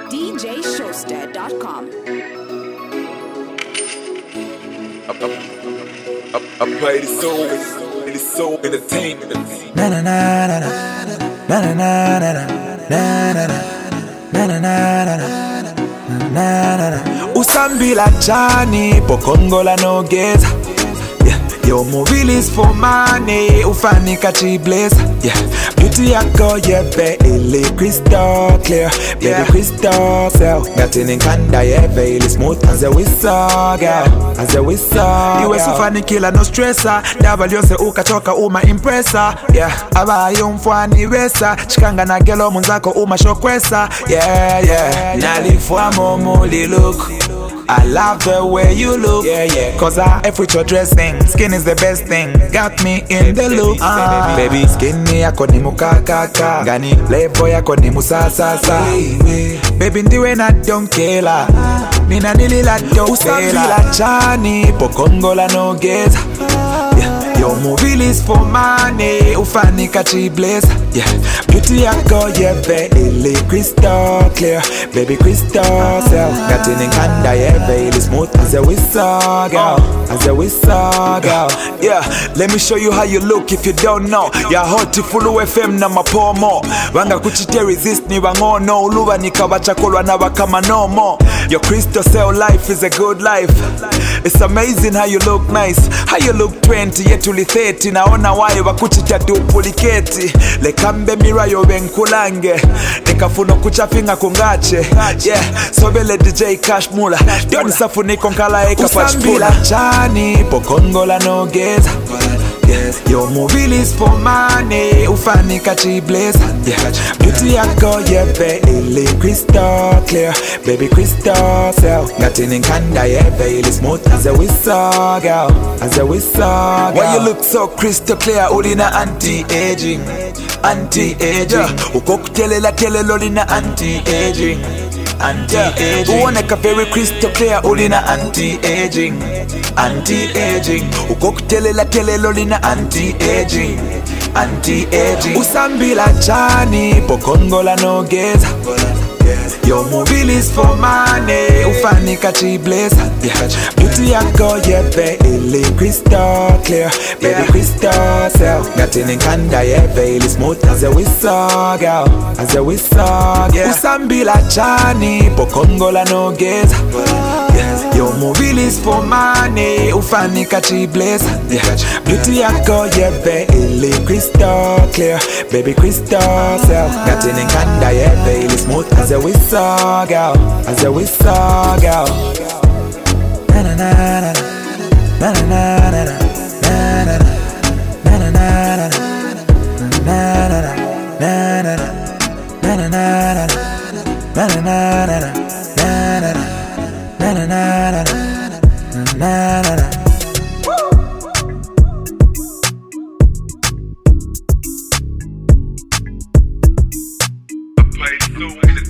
DJShowster.com. I play the soul, and the soul entertainment. Na na na na na na na na na na na na na na. Usambila chani pokongola nogeza. Your mobile is for money, ufani kachi blaze. Yeah, beauty yako yebe crystal clear, baby crystal cell. Nothing in kanda yebe smooth as a whistle, girl, as a whistle. You ufani killer no stressor, double yose ukachoka uma impressor. Yeah, aba yumfwani wesa, chikanga na gelo munzako uma shokwesa. Yeah, yeah, nalifwa momuli look. I love the way you look, yeah. Cause I F with your dressing. Skin is the best thing, got me in the look. Baby, skinny yako ni mukakaka, gani lebo yako ni musasasa. Baby, ndiwe na donkela, nina nilila donkela. Usambila chani, pokongola nogeza. Your mobile is for money, ufani kachi blaze. Yeah, beauty yako yebe crystal clear, baby crystal cell. Nothing in kanda yebe smooth as a whistle, girl, as a whistle, girl. Yeah, let me show you how you look if you don't know. Ya hoti fulu FM na mapomo. Wanga kuchite resist ni wangono. Uluwa nikawacha kolwa na wakama no more. Your crystal cell life is a good life. It's amazing how you look nice. How you look 20 yet uli 30. Naona wae wakuchita duplicate. Lekambe mira yo benkulange. Nikafuno kuchafinga kungache. Yeah, sobele DJ Cash Mula. Doni safuni konkala eka pachpula. Chani pokongola nogeza. Your mobile is for money, ufani kachi blaze. Yeah, beauty yako yebe crystal clear, baby crystal cell. Nothing in kanda yebe smooth as a whistle, girl, as a whistle, girl. Why you look so crystal clear? Ulina anti-aging, anti-aging. Ukokutelela telelo lina anti-aging, anti-aging. Uoneka very crystal clear, ulina anti-aging, anti-aging. Ukokutelela telelo lina anti-aging, anti-aging. Usambila chani pokongola nogeza. Your mobile is for money, ufani kachi blaze. Yeah, beauty yako yebe crystal clear, baby crystal cell. Nothing in kanda yebe smooth as a whistle, girl, as a whistle, girl. Usambila chani pokongola nogeza. Your mobile is for money, ufani kachi blaze. Yeah, beauty yako yebe crystal clear, baby crystal cell. Nothing in kanda yebe smooth as a whistle, girl, as a whistle, girl. Na na na na na na na na na na na na na. I play the soul.